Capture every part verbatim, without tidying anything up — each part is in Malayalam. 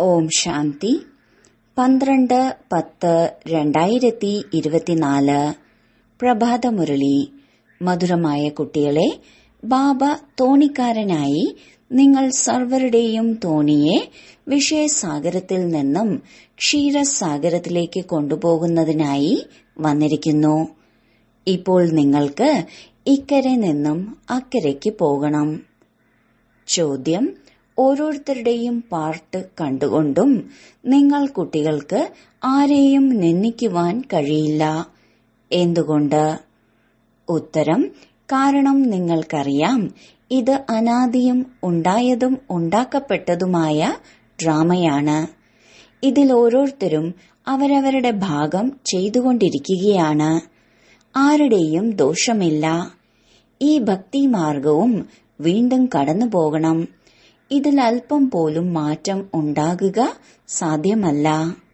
ഓം ശാന്തി. പന്ത്രണ്ട് പത്ത് രണ്ടായിരത്തി ഇരുപത്തിനാല് പ്രഭാതമുരളി. മധുരമായ കുട്ടികളെ, ബാബ തോണിക്കാരനായി നിങ്ങൾ സർവരുടെയും തോണിയെ വിഷയസാഗരത്തിൽ നിന്നും ക്ഷീരസാഗരത്തിലേക്ക് കൊണ്ടുപോകുന്നതിനായി വന്നിരിക്കുന്നു. ഇപ്പോൾ നിങ്ങൾക്ക് ഇക്കരെ നിന്നും അക്കരയ്ക്ക് പോകണം. ചോദ്യം: ഓരോരുത്തരുടെയും പാർട്ട് കണ്ടുകൊണ്ടും നിങ്ങൾ കുട്ടികൾക്ക് ആരെയും നിന്ദിക്കുവാൻ കഴിയില്ല. എന്തുകൊണ്ട്? ഉത്തരം: കാരണം നിങ്ങൾക്കറിയാം, ഇത് അനാദിയും ഉണ്ടായതും ഉണ്ടാക്കപ്പെട്ടതുമായ ഡ്രാമയാണ്. ഇതിൽ ഓരോരുത്തരും അവരവരുടെ ഭാഗം ചെയ്തുകൊണ്ടിരിക്കുകയാണ്. ആരുടെയും ദോഷമില്ല. ഈ ഭക്തിമാർഗവും വീണ്ടും കടന്നു പോകണം. ഇതിൽ അല്പം പോലും മാറ്റം ഉണ്ടാകുക സാധ്യമല്ല.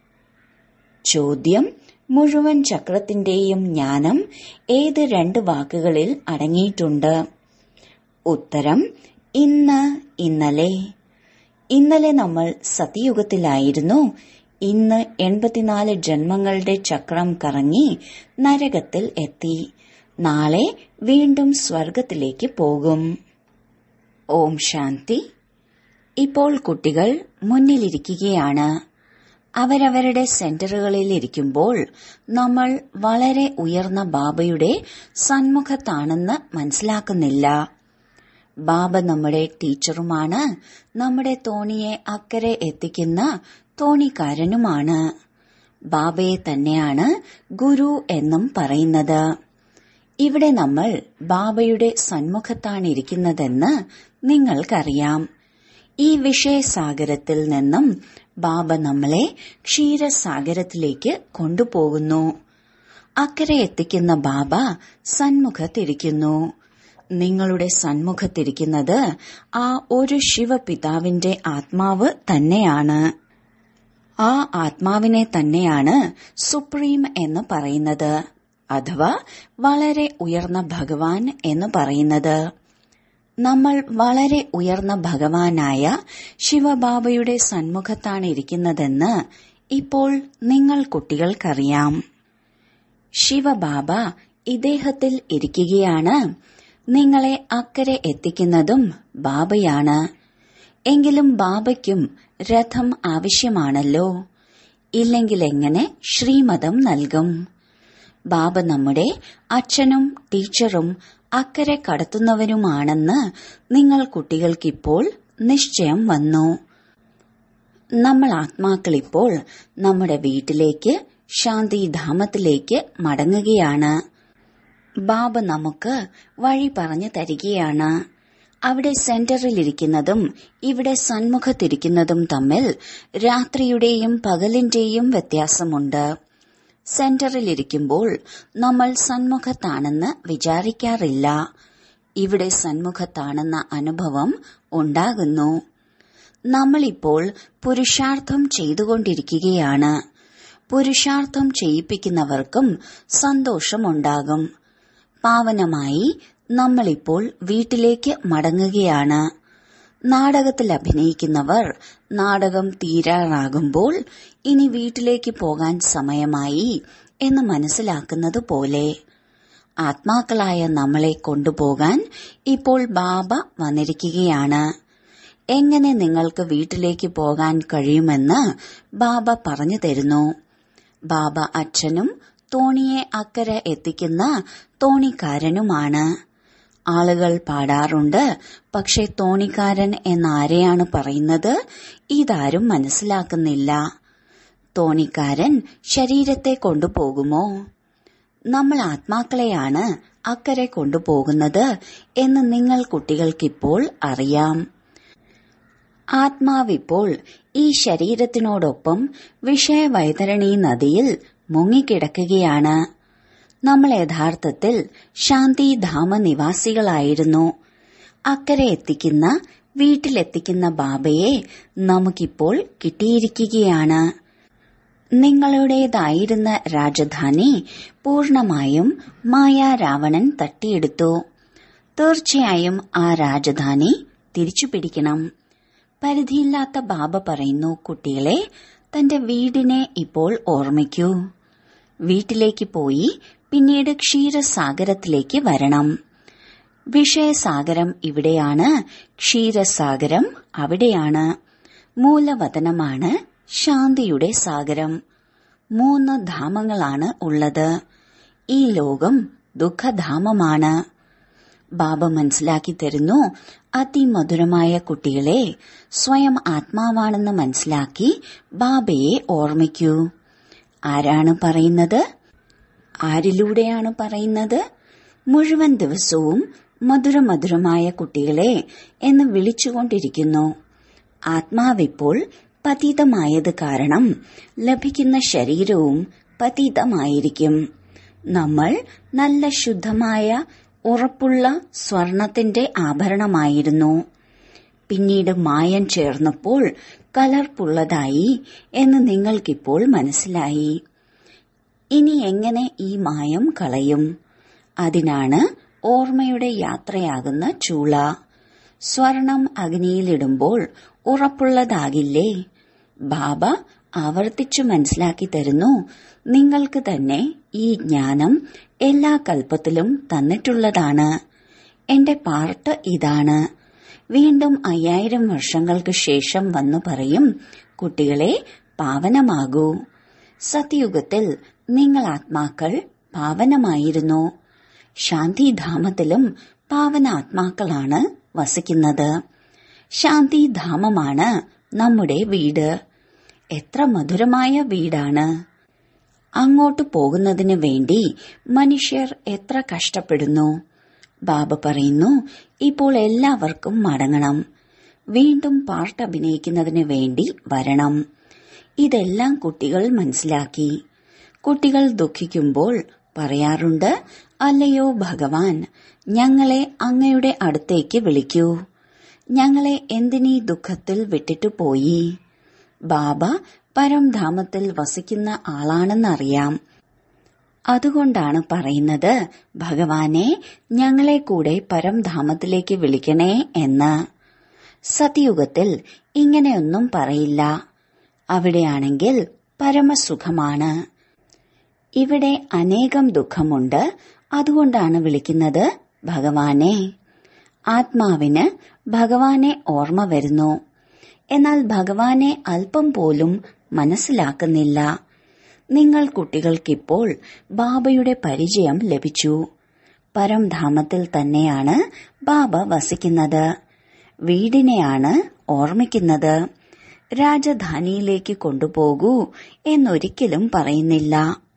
ചോദ്യം: മുഴുവൻ ചക്രത്തിന്റെയും ജ്ഞാനം ഏത് രണ്ട് വാക്കുകളിൽ അടങ്ങിയിട്ടുണ്ട്? ഉത്തരം: ഇന്ന്, ഇന്നലെ. ഇന്നലെ നമ്മൾ സത്യയുഗത്തിലായിരുന്നു. ഇന്ന് എൺപത്തിനാല് ജന്മങ്ങളുടെ ചക്രം കറങ്ങി നരകത്തിൽ എത്തി. നാളെ വീണ്ടും സ്വർഗത്തിലേക്ക് പോകും. ഓം ശാന്തി. ഇപ്പോൾ കുട്ടികൾ മുന്നിലിരിക്കുകയാണ്. അവരവരുടെ സെന്ററുകളിൽ ഇരിക്കുമ്പോൾ നമ്മൾ വളരെ ഉയർന്ന ബാബയുടെ സന്മുഖത്താണെന്ന് മനസ്സിലാക്കുന്നില്ല. ബാബ നമ്മുടെ ടീച്ചറുമാണ്. നമ്മുടെ തോണിയെ അക്കരെ എത്തിക്കുന്ന തോണിക്കാരനുമാണ്. ബാബയെ തന്നെയാണ് ഗുരു എന്നും പറയുന്നത്. ഇവിടെ നമ്മൾ ബാബയുടെ സന്മുഖത്താണിരിക്കുന്നതെന്ന് നിങ്ങൾക്കറിയാം. ഈ വിഷയസാഗരത്തിൽ നിന്നും ബാബ നമ്മളെ ക്ഷീരസാഗരത്തിലേക്ക് കൊണ്ടുപോകുന്നു. അക്കരെ എത്തിക്കുന്ന ബാബ സന്മുഖത്തിരിക്കുന്നു. നിങ്ങളുടെ സന്മുഖത്തിരിക്കുന്നത് ആ ഒരു ശിവപിതാവിന്റെ ആത്മാവ് തന്നെയാണ്. ആ ആത്മാവിനെ തന്നെയാണ് സുപ്രീം എന്ന് പറയുന്നത്, അഥവാ വളരെ ഉയർന്ന ഭഗവാൻ എന്ന് പറയുന്നത്. നമ്മൾ വളരെ ഉയർന്ന ഭഗവാനായ ശിവബാബയുടെ സന്മുഖത്താണ് ഇരിക്കുന്നതെന്ന് ഇപ്പോൾ നിങ്ങൾ കുട്ടികൾക്കറിയാം. ശിവബാബ ഇദ്ദേഹത്തിൽ ഇരിക്കുകയാണ്. നിങ്ങളെ അക്കരെ എത്തിക്കുന്നതും ബാബയാണ്. എങ്കിലും ബാബയ്ക്കും രഥം ആവശ്യമാണല്ലോ. ഇല്ലെങ്കിൽ എങ്ങനെ ശ്രീമതം നൽകും? ബാബ നമ്മുടെ അച്ഛനും ടീച്ചറും അക്കരെ കടത്തുന്നവരുമാണെന്ന് നിങ്ങൾ കുട്ടികൾക്കിപ്പോൾ നിശ്ചയം വന്നു. നമ്മൾ ആത്മാക്കളിപ്പോൾ നമ്മുടെ വീട്ടിലേക്ക്, ശാന്തിധാമത്തിലേക്ക് മടങ്ങുകയാണ്. ബാബ നമുക്ക് വഴി പറഞ്ഞു തരികയാണ്. അവിടെ സെന്ററിലിരിക്കുന്നതും ഇവിടെ സന്മുഖത്തിരിക്കുന്നതും തമ്മിൽ രാത്രിയുടെയും പകലിന്റെയും വ്യത്യാസമുണ്ട്. സെന്ററിലിരിക്കുമ്പോൾ നമ്മൾ സന്മുഖത്താണെന്ന് വിചാരിക്കാറില്ല. ഇവിടെ സന്മുഖത്താണെന്ന അനുഭവം ഉണ്ടാകുന്നു. നമ്മളിപ്പോൾ പുരുഷാർത്ഥം ചെയ്തുകൊണ്ടിരിക്കുകയാണ്. പുരുഷാർത്ഥം ചെയ്യിപ്പിക്കുന്നവർക്കും സന്തോഷമുണ്ടാകും. പാവനമായി നമ്മളിപ്പോൾ വീട്ടിലേക്ക് മടങ്ങുകയാണ്. നാടകത്തിൽ അഭിനയിക്കുന്നവർ നാടകം തീരാറാകുമ്പോൾ ഇനി വീട്ടിലേക്ക് പോകാൻ സമയമായി എന്ന് മനസ്സിലാക്കുന്നത് പോലെ ആത്മാക്കളായ നമ്മളെ കൊണ്ടുപോകാൻ ഇപ്പോൾ ബാബ വന്നിരിക്കുകയാണ്. എങ്ങനെ നിങ്ങൾക്ക് വീട്ടിലേക്ക് പോകാൻ കഴിയുമെന്ന് ബാബ പറഞ്ഞു തരുന്നു. ബാബ അച്ഛനും തോണിയെ അക്കരെ എത്തിക്കുന്ന തോണിക്കാരനുമാണ്. ആളുകൾ പാടാറുണ്ട്, പക്ഷെ തോണിക്കാരൻ എന്നാരെയാണ് പറയുന്നത്? ഇതാരും മനസ്സിലാക്കുന്നില്ല. തോണിക്കാരൻ ശരീരത്തെ കൊണ്ടുപോകുമോ? നമ്മൾ ആത്മാക്കളെയാണ് അക്കരെ കൊണ്ടുപോകുന്നത് എന്ന് നിങ്ങൾ കുട്ടികൾക്കിപ്പോൾ അറിയാം. ആത്മാവിപ്പോൾ ഈ ശരീരത്തിനോടൊപ്പം വിഷയവൈതരണി നദിയിൽ മുങ്ങിക്കിടക്കുകയാണ്. നമ്മൾ യഥാർത്ഥത്തിൽ ശാന്തിധാമ നിവാസികളായിരുന്നു. അക്കരെ എത്തിക്കുന്ന, വീട്ടിലെത്തിക്കുന്ന ബാബയെ നമുക്കിപ്പോൾ കിട്ടിയിരിക്കുകയാണ്. നിങ്ങളുടേതായിരുന്ന രാജധാനി പൂർണമായും മായാരാവണൻ തട്ടിയെടുത്തു. തീർച്ചയായും ആ രാജധാനി തിരിച്ചു പിടിക്കണം. പരിധിയില്ലാത്ത ബാബ പറയുന്നു, കുട്ടികളെ, തന്റെ വീടിനെ ഇപ്പോൾ ഓർമ്മിക്കൂ. വീട്ടിലേക്ക് പോയി പിന്നീട് ക്ഷീരസാഗരത്തിലേക്ക് വരണം. വിഷയസാഗരം ഇവിടെയാണ്, ക്ഷീരസാഗരം അവിടെയാണ്. മൂലവതനമാണ് ശാന്തിയുടെ സാഗരം. മൂന്ന് ധാമങ്ങളാണ് ഉള്ളത്. ഈ ലോകം ദുഃഖധാമമാണ്. ബാബ മനസ്സിലാക്കി തരുന്നു, അതിമധുരമായ കുട്ടികളെ, സ്വയം ആത്മാവാണെന്ന് മനസ്സിലാക്കി ബാബയെ ഓർമ്മിക്കൂ. ആരാണ് പറയുന്നത്? ആരിലൂടെയാണ് പറയുന്നത്? മുഴുവൻ ദിവസവും മധുരമധുരമായ കുട്ടികളെ എന്ന് വിളിച്ചുകൊണ്ടിരിക്കുന്നു. ആത്മാവിപ്പോൾ പതീതമായത് കാരണം ലഭിക്കുന്ന ശരീരവും പതീതമായിരിക്കും. നമ്മൾ നല്ല ശുദ്ധമായ ഉറപ്പുള്ള സ്വർണത്തിന്റെ ആഭരണമായിരുന്നു. പിന്നീട് മായം ചേർന്നപ്പോൾ കലർപ്പുള്ളതായി എന്ന് നിങ്ങൾക്കിപ്പോൾ മനസ്സിലായി. ഇനി എങ്ങനെ ഈ മായം കളയും? അതിനാണ് ഓർമ്മയുടെ യാത്രയാകുന്ന ചൂള. സ്വർണം അഗ്നിയിലിടുമ്പോൾ ഉറപ്പുള്ളതാകില്ലേ? ബാബ ആവർത്തിച്ചു മനസ്സിലാക്കി തരുന്നു, നിങ്ങൾക്ക് തന്നെ ഈ ജ്ഞാനം എല്ലാ കൽപ്പത്തിലും തന്നിട്ടുള്ളതാണ്. എന്റെ പാർട്ട് ഇതാണ്. വീണ്ടും അയ്യായിരം വർഷങ്ങൾക്ക് ശേഷം വന്നു പറയും, കുട്ടികളെ, പാവനമാകൂ. സത്യയുഗത്തിൽ നിങ്ങൾ ആത്മാക്കൾ പാവനമായിരുന്നു. ശാന്തിധാമത്തിലും പാവനാത്മാക്കളാണ് വസിക്കുന്നത്. ശാന്തിധാമമാണ് നമ്മുടെ വീട്. എത്ര മധുരമായ വീടാണ്! അങ്ങോട്ട് പോകുന്നതിന് വേണ്ടി മനുഷ്യർ എത്ര കഷ്ടപ്പെടുന്നു. ബാബ പറയുന്നു, ഇപ്പോൾ എല്ലാവർക്കും മടങ്ങണം. വീണ്ടും പാർട്ട് അഭിനയിക്കുന്നതിന് വേണ്ടി വരണം. ഇതെല്ലാം കുട്ടികൾ മനസ്സിലാക്കി. കുട്ടികൾ ദുഃഖിക്കുമ്പോൾ പറയാറുണ്ട്, അല്ലയോ ഭഗവാൻ, ഞങ്ങളെ അങ്ങയുടെ അടുത്തേക്ക് വിളിക്കൂ. ഞങ്ങളെ എന്തിനീ ദുഃഖത്തിൽ വിട്ടിട്ടു പോയി? ബാബ പരംധാമത്തിൽ വസിക്കുന്ന ആളാണെന്നറിയാം. അതുകൊണ്ടാണ് പറയുന്നത്, ഭഗവാനെ, ഞങ്ങളെ കൂടെ പരംധാമത്തിലേക്ക് വിളിക്കണേ എന്ന്. സത്യയുഗത്തിൽ ഇങ്ങനെയൊന്നും പറയില്ല. അവിടെയാണെങ്കിൽ പരമസുഖമാണ്. ഇവിടെ അനേകം ദുഃഖമുണ്ട്. അതുകൊണ്ടാണ് വിളിക്കുന്നത് ഭഗവാനെ. ആത്മാവിന് ഭഗവാനെ ഓർമ്മ വരുന്നു. എന്നാൽ ഭഗവാനെ അല്പം പോലും മനസ്സിലാക്കുന്നില്ല. നിങ്ങൾ കുട്ടികൾക്കിപ്പോൾ ബാബയുടെ പരിചയം ലഭിച്ചു. പരംധാമത്തിൽ തന്നെയാണ് ബാബ വസിക്കുന്നത്. വീടിനെയാണ് ഓർമ്മിക്കുന്നത്. രാജധാനിയിലേക്ക് കൊണ്ടുപോകൂ എന്നൊരിക്കലും പറയുന്നില്ല.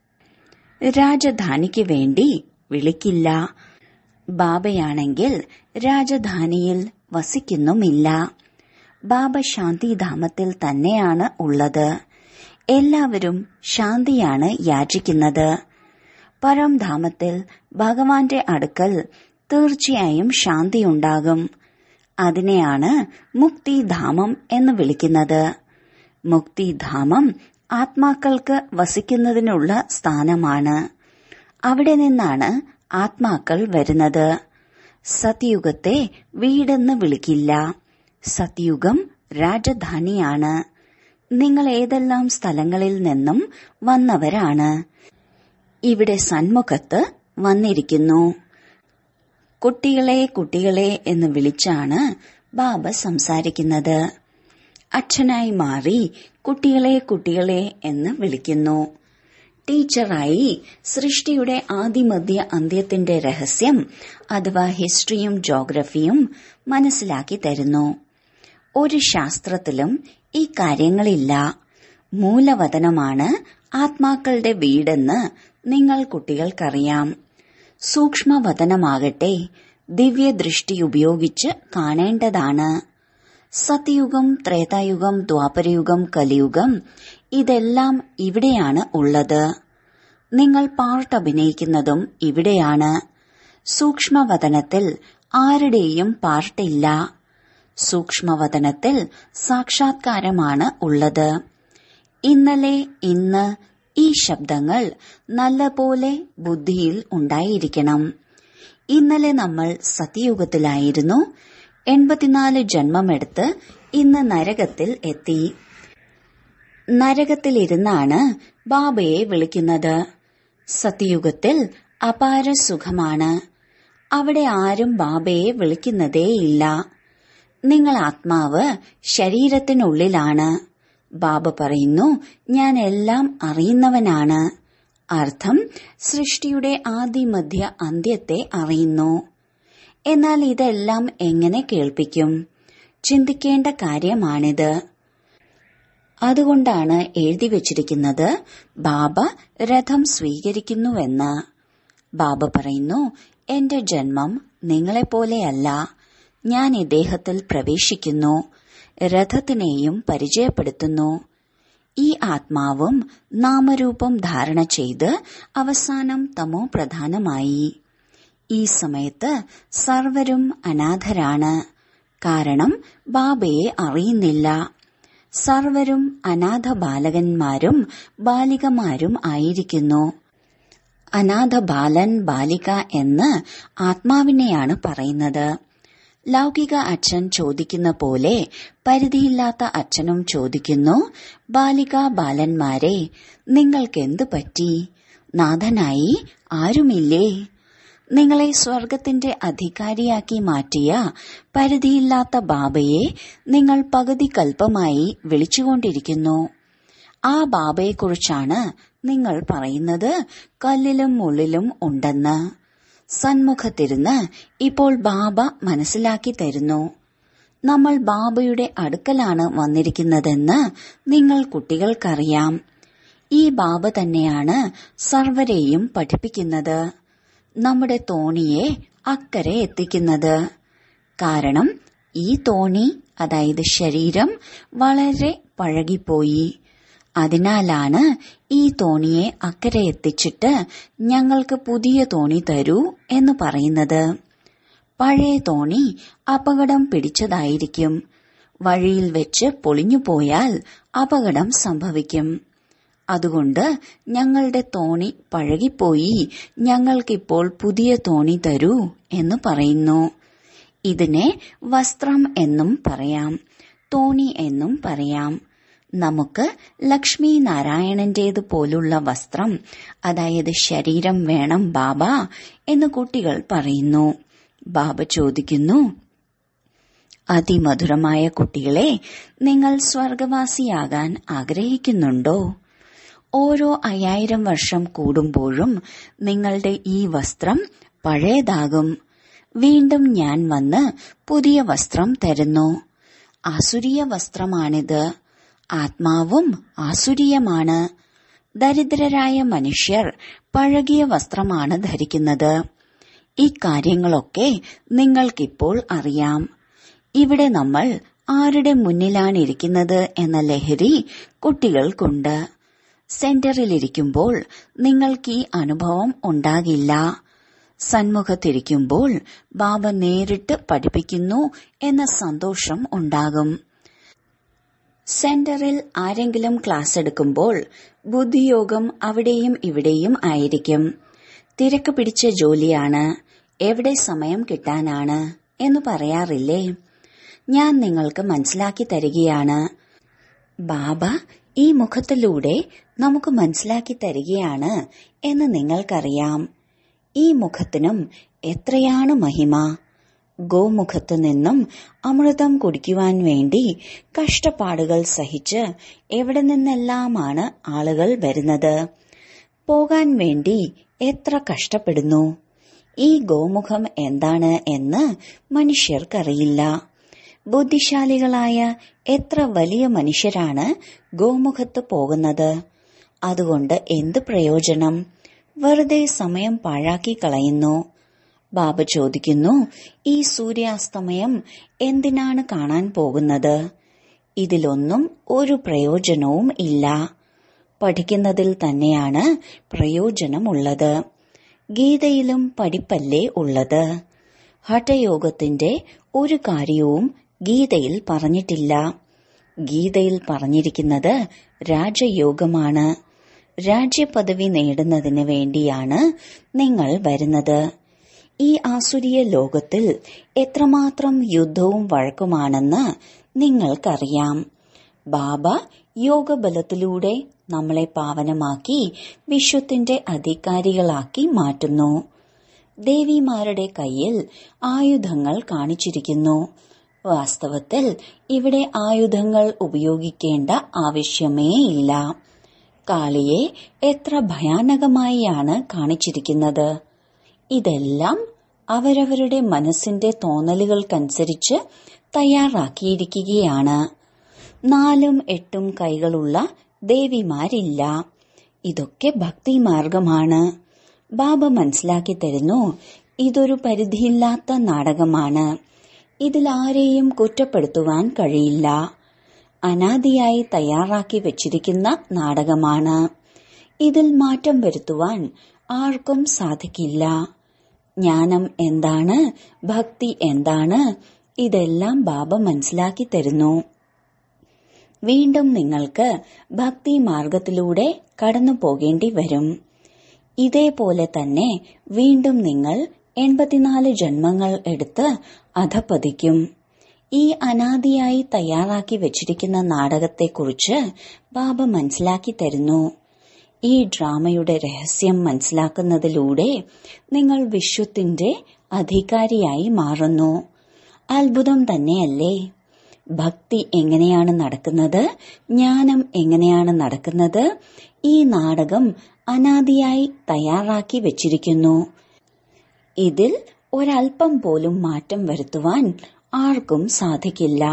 രാജധാനിക്ക് വേണ്ടി വിളിക്കില്ല. ബാബയാണെങ്കിൽ രാജധാനിയിൽ വസിക്കുന്നുമില്ല. ബാബ ശാന്തിധാമത്തിൽ തന്നെയാണ് ഉള്ളത്. എല്ലാവരും ശാന്തിയാണ് യാചിക്കുന്നത്. പരംധാമത്തിൽ ഭഗവാന്റെ അടുക്കൽ തീർച്ചയായും ശാന്തിയുണ്ടാകും. അതിനെയാണ് മുക്തിധാമം എന്ന് വിളിക്കുന്നത്. മുക്തിധാമം ആത്മാക്കൾക്ക് വസിക്കുന്നതിനുള്ള സ്ഥാനമാണ്. അവിടെ നിന്നാണ് ആത്മാക്കൾ വരുന്നത്. സത്യുഗത്തെ വീടെന്ന് വിളിക്കില്ല. സത്യുഗം രാജധാനിയാണ്. നിങ്ങൾ ഏതെല്ലാം സ്ഥലങ്ങളിൽ നിന്നും വന്നവരാണ്. ഇവിടെ സന്മുഖത്ത് വന്നിരിക്കുന്നു. കുട്ടികളെ കുട്ടികളെ എന്ന് വിളിച്ചാണ് ബാബ സംസാരിക്കുന്നത്. അച്ഛനായി മാറി കുട്ടികളെ കുട്ടികളെ എന്ന് വിളിക്കുന്നു. ടീച്ചറായി സൃഷ്ടിയുടെ ആദിമധ്യ അന്ത്യത്തിന്റെ രഹസ്യം അഥവാ ഹിസ്റ്ററിയും ജോഗ്രഫിയും മനസ്സിലാക്കി തരുന്നു. ഒരു ശാസ്ത്രത്തിലും ഈ കാര്യങ്ങളില്ല. മൂലവതനമാണ് ആത്മാക്കളുടെ വീടെന്ന് നിങ്ങൾ കുട്ടികൾക്കറിയാം. സൂക്ഷ്മവതനമാകട്ടെ ദിവ്യദൃഷ്ടി ഉപയോഗിച്ച് കാണേണ്ടതാണ്. സത്യയുഗം, ത്രേതായുഗം, ദ്വാപരയുഗം, കലിയുഗം ഇതെല്ലാം ഇവിടെയാണ് ഉള്ളത്. നിങ്ങൾ പാർട്ട് അഭിനയിക്കുന്നതും ഇവിടെയാണ്. സൂക്ഷ്മവതനത്തിൽ ആരുടെയും പാർട്ടില്ല. സൂക്ഷ്മവതനത്തിൽ സാക്ഷാത്കാരമാണ് ഉള്ളത്. ഇന്നലെ, ഇന്ന് ഈ ശബ്ദങ്ങൾ നല്ലപോലെ ബുദ്ധിയിൽ ഉണ്ടായിരിക്കണം. ഇന്നലെ നമ്മൾ സത്യയുഗത്തിലായിരുന്നു. എൺപത്തിനാല് ജന്മമെടുത്ത് ഇന്ന് നരകത്തിൽ എത്തി. നരകത്തിലിരുന്നാണ് ബാബയെ വിളിക്കുന്നത്. സത്യയുഗത്തിൽ അപാര സുഖമാണ്. അവിടെ ആരും ബാബയെ വിളിക്കുന്നതേയില്ല. നിങ്ങൾ ആത്മാവ് ശരീരത്തിനുള്ളിലാണ്. ബാബ പറയുന്നു, ഞാൻ എല്ലാം അറിയുന്നവനാണ്. അർത്ഥം, സൃഷ്ടിയുടെ ആദിമധ്യ അന്ത്യത്തെ അറിയുന്നു. എന്നാൽ ഇതെല്ലാം എങ്ങനെ കേൾപ്പിക്കും? ചിന്തിക്കേണ്ട കാര്യമാണിത്. അതുകൊണ്ടാണ് എഴുതി വച്ചിരിക്കുന്നത്, ബാബ രഥം സ്വീകരിക്കുന്നുവെന്ന്. ബാബ പറയുന്നു, എന്റെ ജന്മം നിങ്ങളെപ്പോലെയല്ല. ഞാൻ ഇദ്ദേഹത്തിൽ പ്രവേശിക്കുന്നു, രഥത്തിനെയും പരിചയപ്പെടുത്തുന്നു. ഈ ആത്മാവും നാമരൂപം ധാരണ ചെയ്ത് അവസാനം തമോ പ്രധാനമായി. ഈ സമയത്ത് സർവരും അനാഥരാണ്. കാരണം ബാബയെ അറിയുന്നില്ല. സർവരും അനാഥ ബാലകന്മാരും ബാലികമാരും ആയിരിക്കുന്നു. അനാഥ ബാലൻ ബാലിക എന്ന് ആത്മാവിനെയാണ് പറയുന്നത്. ലൗകിക അച്ഛൻ ചോദിക്കുന്ന പോലെ പരിധിയില്ലാത്ത അച്ഛനും ചോദിക്കുന്നു, ബാലിക ബാലന്മാരെ, നിങ്ങൾക്കെന്തു പറ്റി? നാഥനായി ആരുമില്ലേ? നിങ്ങളെ സ്വർഗത്തിന്റെ അധികാരിയാക്കി മാറ്റിയ പരിധിയില്ലാത്ത ബാബയെ നിങ്ങൾ പകുതി കൽപ്പമായി വിളിച്ചുകൊണ്ടിരിക്കുന്നു. ആ ബാബയെക്കുറിച്ചാണ് നിങ്ങൾ പറയുന്നത് കല്ലിലും മുള്ളിലും ഉണ്ടെന്ന്. സന്മുഖത്തിരുന്ന് ഇപ്പോൾ ബാബ മനസ്സിലാക്കി തരുന്നു. നമ്മൾ ബാബയുടെ അടുക്കലാണ് വന്നിരിക്കുന്നതെന്ന് നിങ്ങൾ കുട്ടികൾക്കറിയാം. ഈ ബാബ തന്നെയാണ് സർവരെയും പഠിപ്പിക്കുന്നത്, നമ്മുടെ തോണിയെ അക്കരെ എത്തിക്കുന്നത്. കാരണം ഈ തോണി, അതായത് ശരീരം, വളരെ പഴകിപ്പോയി. അതിനാലാണ് ഈ തോണിയെ അക്കരെ എത്തിച്ചിട്ട് ഞങ്ങൾക്ക് പുതിയ തോണി തരൂ എന്ന് പറയുന്നത്. പഴയ തോണി അപകടം പിടിച്ചതായിരിക്കും. വഴിയിൽ വെച്ച് പൊളിഞ്ഞുപോയാൽ അപകടം സംഭവിക്കും. അതുകൊണ്ട് ഞങ്ങളുടെ തോണി പഴകിപ്പോയി, ഞങ്ങൾക്കിപ്പോൾ പുതിയ തോണി തരൂ എന്ന് പറയുന്നു. ഇതിനെ വസ്ത്രം എന്നും പറയാം, തോണി എന്നും പറയാം. നമുക്ക് ലക്ഷ്മി നാരായണന്റേത് പോലുള്ള വസ്ത്രം, അതായത് ശരീരം വേണം ബാബ എന്ന് കുട്ടികൾ പറയുന്നു. ബാബ ചോദിക്കുന്നു, അതിമധുരമായ കുട്ടികളെ, നിങ്ങൾ സ്വർഗവാസിയാകാൻ ആഗ്രഹിക്കുന്നുണ്ടോ? ഓരോ അയ്യായിരം വർഷം കൂടുമ്പോഴും നിങ്ങളുടെ ഈ വസ്ത്രം പഴയതാകും. വീണ്ടും ഞാൻ വന്ന് പുതിയ വസ്ത്രം തരുന്നു. ആസുരീയ വസ്ത്രമാണിത്. ആത്മാവും ആസുരീയമാണ്. ദരിദ്രരായ മനുഷ്യർ പഴകിയ വസ്ത്രമാണ് ധരിക്കുന്നത്. ഈ കാര്യങ്ങളൊക്കെ നിങ്ങൾക്കിപ്പോൾ അറിയാം. ഇവിടെ നമ്മൾ ആരുടെ മുന്നിലാണിരിക്കുന്നത് എന്ന ലഹരി കുട്ടികൾക്കുണ്ട്. സെന്ററിലിരിക്കുമ്പോൾ നിങ്ങൾക്ക് ഈ അനുഭവം ഉണ്ടാകില്ല. സന്മുഖത്തിരിക്കുമ്പോൾ ബാബ നേരിട്ട് പഠിപ്പിക്കുന്നു എന്ന സന്തോഷം ഉണ്ടാകും. സെന്ററിൽ ആരെങ്കിലും ക്ലാസ് എടുക്കുമ്പോൾ ബുദ്ധിയോഗം അവിടെയും ഇവിടെയും ആയിരിക്കും. തിരക്ക് പിടിച്ച ജോലിയാണ്, എവിടെ സമയം കിട്ടാനാണ് എന്ന് പറയാറില്ലേ? ഞാൻ നിങ്ങൾക്ക് മനസ്സിലാക്കി തരികയാണ്. ബാബ ഈ മുഖത്തിലൂടെ നമുക്ക് മനസ്സിലാക്കി തരികയാണ് എന്ന് നിങ്ങൾക്കറിയാം. ഈ മുഖത്തിനും എത്രയാണ് മഹിമ! ഗോമുഖത്തു നിന്നും അമൃതം കുടിക്കുവാൻ വേണ്ടി കഷ്ടപ്പാടുകൾ സഹിച്ച് എവിടെ നിന്നെല്ലാമാണ് ആളുകൾ വരുന്നത്. പോകാൻ വേണ്ടി എത്ര കഷ്ടപ്പെടുന്നു. ഈ ഗോമുഖം എന്താണ് എന്ന് മനുഷ്യർക്കറിയില്ല. ബുദ്ധിശാലികളായ എത്ര വലിയ മനുഷ്യരാണ് ഗോമുഖത്ത് പോകുന്നത്. അതുകൊണ്ട് എന്ത് പ്രയോജനം? വെറുതെ സമയം പാഴാക്കി കളയുന്നു. ബാബ ചോദിക്കുന്നു, ഈ സൂര്യാസ്തമയം എന്തിനാണ് കാണാൻ പോകുന്നത്? ഇതിലൊന്നും ഒരു പ്രയോജനവും ഇല്ല. പഠിക്കുന്നതിൽ തന്നെയാണ് പ്രയോജനമുള്ളത്. ഗീതയിലും പഠിപ്പല്ലേ ഉള്ളത്. ഹഠയോഗത്തിന്റെ ഒരു കാര്യവും ഗീതയിൽ പറഞ്ഞിട്ടില്ല. ഗീതയിൽ പറഞ്ഞിരിക്കുന്നത് രാജയോഗമാണ്. രാജ്യപദവി നേടുന്നതിന് വേണ്ടിയാണ് നിങ്ങൾ വരുന്നത്. ഈ ആസുരീയ ലോകത്തിൽ എത്രമാത്രം യുദ്ധവും വഴക്കുമാണെന്ന് നിങ്ങൾക്കറിയാം. ബാബ യോഗബലത്തിലൂടെ നമ്മളെ പാവനമാക്കി വിശ്വത്തിന്റെ അധികാരികളാക്കി മാറ്റുന്നു. ദേവിമാരുടെ കയ്യിൽ ആയുധങ്ങൾ കാണിച്ചിരിക്കുന്നു. വാസ്തവത്തിൽ ഇവിടെ ആയുധങ്ങൾ ഉപയോഗിക്കേണ്ട ആവശ്യമേ ഇല്ല. കാളിയെ എത്ര ഭയാനകമായാണ് കാണിച്ചിരിക്കുന്നത്. ഇതെല്ലാം അവരവരുടെ മനസ്സിന്റെ തോന്നലുകൾക്കനുസരിച്ച് തയ്യാറാക്കിയിരിക്കുകയാണ്. നാലും എട്ടും കൈകളുള്ള ദേവിമാരില്ല. ഇതൊക്കെ ഭക്തിമാർഗമാണ്. ബാബ മനസ്സിലാക്കി തരുന്നു, ഇതൊരു പരിധിയില്ലാത്ത നാടകമാണ്. ഇതിലാരെയും കുറ്റപ്പെടുത്തുവാൻ കഴിയില്ല. അനാദിയായി തയ്യാറാക്കി വച്ചിരിക്കുന്ന നാടകമാണ്. ഇതിൽ മാറ്റം വരുത്തുവാൻ ആർക്കും സാധിക്കില്ല. ജ്ഞാനം എന്താണ്, ഭക്തി എന്താണ്, ഇതെല്ലാം ബാബ മനസ്സിലാക്കി തരുന്നു. വീണ്ടും നിങ്ങൾക്ക് ഭക്തി മാർഗത്തിലൂടെ കടന്നു പോകേണ്ടി വരും. ഇതേപോലെ തന്നെ വീണ്ടും നിങ്ങൾ എൺപത്തിനാല് ജന്മങ്ങൾ എടുത്ത് അധപ്പതിക്കും. ഈ അനാദിയായി തയ്യാറാക്കി വച്ചിരിക്കുന്ന നാടകത്തെക്കുറിച്ച് ബാബ മനസ്സിലാക്കി തരുന്നു. ഈ ഡ്രാമയുടെ രഹസ്യം മനസ്സിലാക്കുന്നതിലൂടെ നിങ്ങൾ വിശ്വത്തിന്റെ അധികാരിയായി മാറുന്നു. അത്ഭുതം തന്നെയല്ലേ? ഭക്തി എങ്ങനെയാണ് നടക്കുന്നത്, ജ്ഞാനം എങ്ങനെയാണ് നടക്കുന്നത്? ഈ നാടകം അനാദിയായി തയ്യാറാക്കി വച്ചിരിക്കുന്നു. ഇതിൽ ഒരൽപ്പം പോലും മാറ്റം വരുത്തുവാൻ ആർക്കും സാധിക്കില്ല.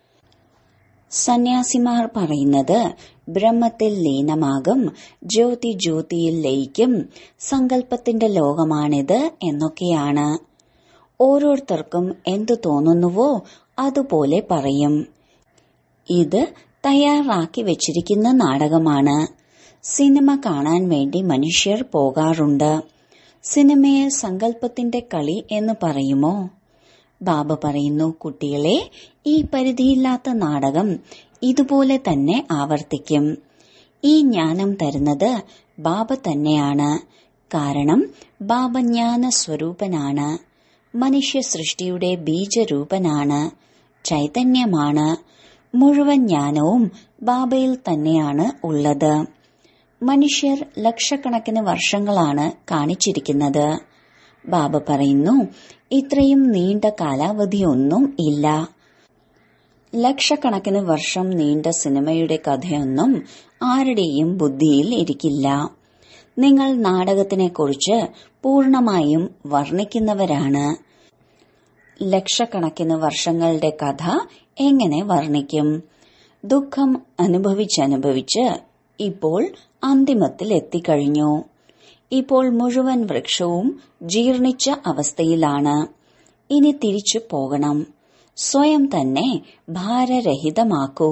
സന്യാസിമാർ പറയുന്നത് ബ്രഹ്മത്തിൽ ലീനമാകും, ജ്യോതി ജ്യോതിയിൽ ലയിക്കും, സങ്കല്പത്തിന്റെ ലോകമാണിത് എന്നൊക്കെയാണ്. ഓരോരുത്തർക്കും എന്തു തോന്നുന്നുവോ അതുപോലെ പറയും. ഇത് തയ്യാറാക്കി വെച്ചിരിക്കുന്ന നാടകമാണ്. സിനിമ കാണാൻ വേണ്ടി മനുഷ്യർ പോകാറുണ്ട്. സിനിമയെ സങ്കല്പത്തിന്റെ കളി എന്ന് പറയുമോ? ബാബ പറയുന്നു, കുട്ടികളെ, ഈ പരിധിയില്ലാത്ത നാടകം ഇതുപോലെ തന്നെ ആവർത്തിക്കും. ഈ ജ്ഞാനം തരുന്നത് ബാബ തന്നെയാണ്. കാരണം ബാബ ജ്ഞാന സ്വരൂപനാണ്. മനുഷ്യ സൃഷ്ടിയുടെ ബീജരൂപനാണ്, ചൈതന്യമാണ്. മുഴുവൻ ജ്ഞാനവും ബാബയിൽ തന്നെയാണ് ഉള്ളത്. മനുഷ്യർ ലക്ഷക്കണക്കിന് വർഷങ്ങളാണ് കാണിച്ചിരിക്കുന്നത്. ബാബ പറയുന്നു, ഇത്രയും നീണ്ട കാലാവധിയൊന്നും ഇല്ല. ലക്ഷക്കണക്കിന് വർഷം നീണ്ട സിനിമയുടെ കഥയൊന്നും ആരുടെയും ബുദ്ധിയിൽ ഇരിക്കില്ല. നിങ്ങൾ നാടകത്തിനെക്കുറിച്ച് പൂർണമായും വർണ്ണിക്കുന്നവരാണ്. ലക്ഷക്കണക്കിന് വർഷങ്ങളുടെ കഥ എങ്ങനെ വർണ്ണിക്കും? ദുഃഖം അനുഭവിച്ചനുഭവിച്ച് ഇപ്പോൾ അന്തിമത്തിൽ എത്തിക്കഴിഞ്ഞു. ഇപ്പോൾ മുഴുവൻ വൃക്ഷവും ജീർണിച്ച അവസ്ഥയിലാണ്. ഇനി തിരിച്ചു പോകണം. സ്വയം തന്നെ ഭാരരഹിതമാക്കൂ.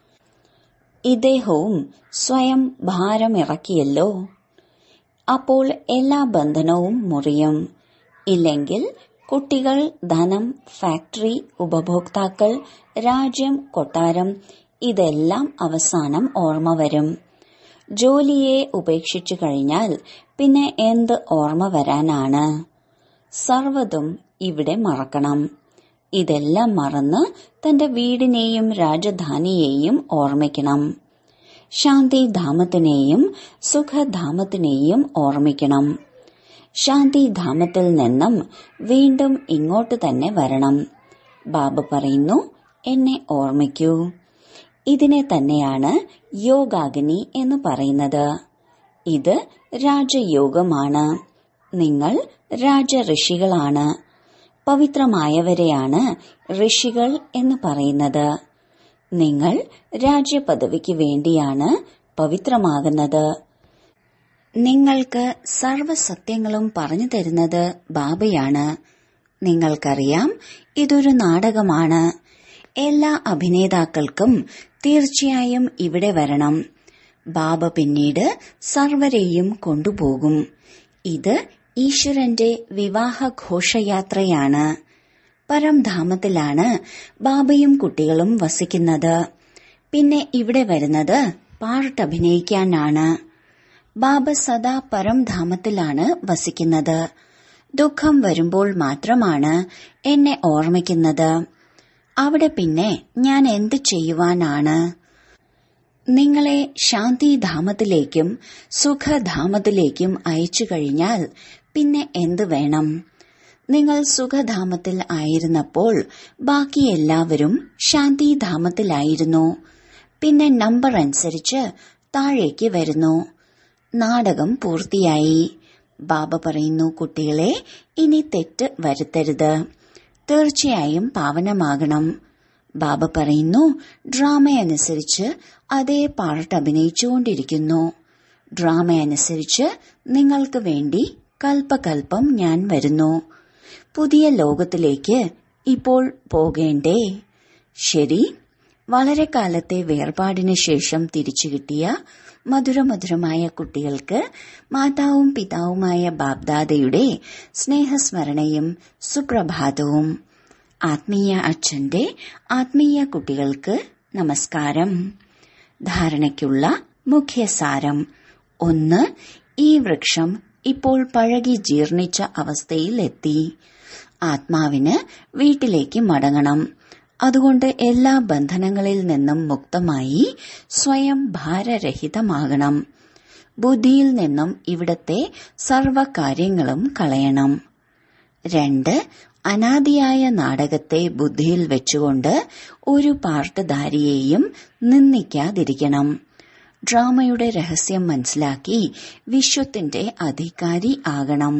ഇദ്ദേഹവും സ്വയം ഭാരമിറക്കിയല്ലോ. അപ്പോൾ എല്ലാ ബന്ധനവും മുറിയും. ഇല്ലെങ്കിൽ കുട്ടികൾ, ധനം, ഫാക്ടറി, ഉപഭോക്താക്കൾ, രാജ്യം, കൊട്ടാരം, ഇതെല്ലാം അവസാനം ഓർമ്മ വരും. ജോലിയെ ഉപേക്ഷിച്ചു കഴിഞ്ഞാൽ പിന്നെ എന്ത് ഓർമ്മ വരാനാണ്? സർവ്വതും ഇവിടെ മറക്കണം. ഇതെല്ലാം മറന്ന് തന്റെ വീടിനെയും രാജധാനിയെയും ഓർമ്മിക്കണം. ശാന്തിധാമത്തിനെയും സുഖധാമത്തിനെയും ഓർമ്മിക്കണം. ശാന്തിധാമത്തിൽ നിന്നും വീണ്ടും ഇങ്ങോട്ട് തന്നെ വരണം. ബാബ പറയുന്നു, എന്നെ ഓർമ്മിക്കൂ. ഇതിനെ തന്നെയാണ് യോഗാഗ്നി എന്ന് പറയുന്നത്. ഇത് രാജയോഗമാണ്. നിങ്ങൾ രാജഋഷികളാണ്. പവിത്രമായവരെയാണ് ഋഷികൾ എന്ന് പറയുന്നത്. നിങ്ങൾ രാജ്യപദവിക്ക് വേണ്ടിയാണ് പവിത്രമാകുന്നത്. നിങ്ങൾക്ക് സർവസത്യങ്ങളും പറഞ്ഞു തരുന്നത് ബാബയാണ്. നിങ്ങൾക്കറിയാം, ഇതൊരു നാടകമാണ്. എല്ലാ അഭിനേതാക്കൾക്കും തീർച്ചയായും ഇവിടെ വരണം. ബാബ പിന്നീട് സർവരെയും കൊണ്ടുപോകും. ഇത് ഈശ്വരന്റെ വിവാഹ ഘോഷയാത്രയാണ്. പരംധാമത്തിലാണ് ബാബയും കുട്ടികളും വസിക്കുന്നത്. പിന്നെ ഇവിടെ വരുന്നത് പാർട്ടഭിനയിക്കാനാണ്. ബാബ സദാ പരംധാമത്തിലാണ് വസിക്കുന്നത്. ദുഃഖം വരുമ്പോൾ മാത്രമാണ് എന്നെ ഓർമ്മിക്കുന്നത്. അവിടെ പിന്നെ ഞാൻ എന്ത് ചെയ്യുവാനാണ്? നിങ്ങളെ ശാന്തിധാമത്തിലേക്കും സുഖധാമത്തിലേക്കും അയച്ചു കഴിഞ്ഞാൽ പിന്നെ എന്ത് വേണം? നിങ്ങൾ സുഖധാമത്തിൽ ആയിരുന്നപ്പോൾ ബാക്കി എല്ലാവരും ശാന്തിധാമത്തിലായിരുന്നു. പിന്നെ നമ്പർ അനുസരിച്ച് താഴേക്ക് വരുന്നു. നാടകം പൂർത്തിയായി. ബാബ പറയുന്നു, കുട്ടികളെ, ഇനി തെറ്റ് വരുത്തരുത്. തീർച്ചയായും പാവനമാകണം. ബാബ പറയുന്നു, ഡ്രാമയനുസരിച്ച് അതേ പാർട്ട് അഭിനയിച്ചുകൊണ്ടിരിക്കുന്നു. ഡ്രാമയനുസരിച്ച് നിങ്ങൾക്ക് വേണ്ടി കൽപ്പകൽപ്പം ഞാൻ വരുന്നു. പുതിയ ലോകത്തിലേക്ക് ഇപ്പോൾ പോകേണ്ടേ? ശരി. വളരെ കാലത്തെ വേർപാടിന് ശേഷം തിരിച്ചു കിട്ടിയ മധുരമധുരമായ കുട്ടികൾക്ക് മാതാവും പിതാവുമായ ബാബ്ദാദയുടെ സ്നേഹസ്മരണയും സുപ്രഭാതവും. ആത്മീയ അച്ഛന്റെ ആത്മീയ കുട്ടികൾക്ക് നമസ്കാരം. ധാരണയ്ക്കുള്ള മുഖ്യസാരം. ഒന്ന്, ഈ വൃക്ഷം ഇപ്പോൾ പഴകി ജീർണിച്ച അവസ്ഥയിൽ എത്തി. ആത്മാവിന് വീട്ടിലേക്ക് മടങ്ങണം. അതുകൊണ്ട് എല്ലാ ബന്ധനങ്ങളിൽ നിന്നും മുക്തമായി സ്വയം ഭാരരഹിതമാകണം. ബുദ്ധിയിൽ നിന്നും ഇവിടത്തെ സർവകാര്യങ്ങളും കളയണം. രണ്ട്, അനാദിയായ നാടകത്തെ ബുദ്ധിയിൽ വെച്ചുകൊണ്ട് ഒരു പാർട്ടുധാരിയെയും നിന്ദിക്കാതിരിക്കണം. ഡ്രാമയുടെ രഹസ്യം മനസ്സിലാക്കി വിശ്വത്തിന്റെ അധികാരി ആകണം.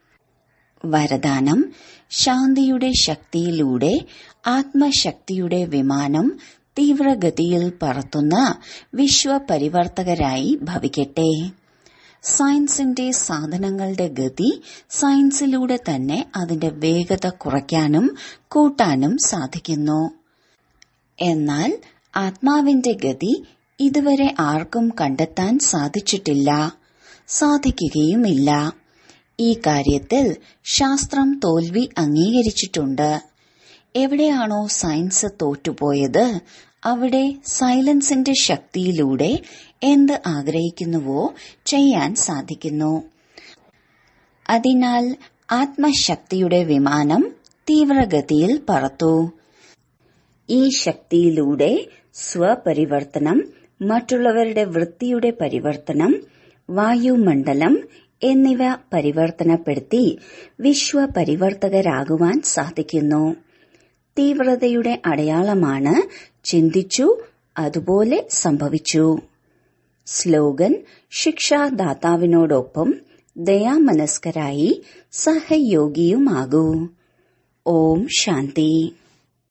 വരദാനം: ശാന്തിയുടെ ശക്തിയിലൂടെ ആത്മശക്തിയുടെ വിമാനം തീവ്രഗതിയിൽ പറത്തുന്ന വിശ്വപരിവർത്തകരായി ഭവിക്കട്ടെ. സയൻസിന്റെ സാധനങ്ങളുടെ ഗതി സയൻസിലൂടെ തന്നെ അതിന്റെ വേഗത കുറയ്ക്കാനും കൂട്ടാനും സാധിക്കുന്നു. എന്നാൽ ആത്മാവിന്റെ ഗതി ഇതുവരെ ആർക്കും കണ്ടെത്താൻ സാധിച്ചിട്ടില്ല, സാധിക്കുകയുമില്ല. ഈ കാര്യത്തിൽ ശാസ്ത്രം തോൽവി അംഗീകരിച്ചിട്ടുണ്ട്. എവിടെയാണോ സയൻസ് തോറ്റുപോയത് അവിടെ സൈലൻസിന്റെ ശക്തിയിലൂടെ എന്ത് ആഗ്രഹിക്കുന്നുവോ ചെയ്യാൻ സാധിക്കുന്നു. അതിനാൽ ആത്മശക്തിയുടെ വിമാനം തീവ്രഗതിയിൽ പറത്തൂ. ഈ ശക്തിയിലൂടെ സ്വപരിവർത്തനം, മറ്റുള്ളവരുടെ വൃത്തിയുടെ പരിവർത്തനം, വായുമണ്ഡലം എന്നിവ പരിവർത്തനപ്പെടുത്തി വിശ്വപരിവർത്തകരാകുവാൻ സാധിക്കുന്നു. തീവ്രതയുടെ അടയാളമാണ് ചിന്തിച്ചു അതുപോലെ സംഭവിച്ചു. സ്ലോഗൻ: ശിക്ഷാദാതാവിനോടൊപ്പം ദയാമനസ്കരായി സഹയോഗിയുമാകൂ. ഓം ശാന്തി.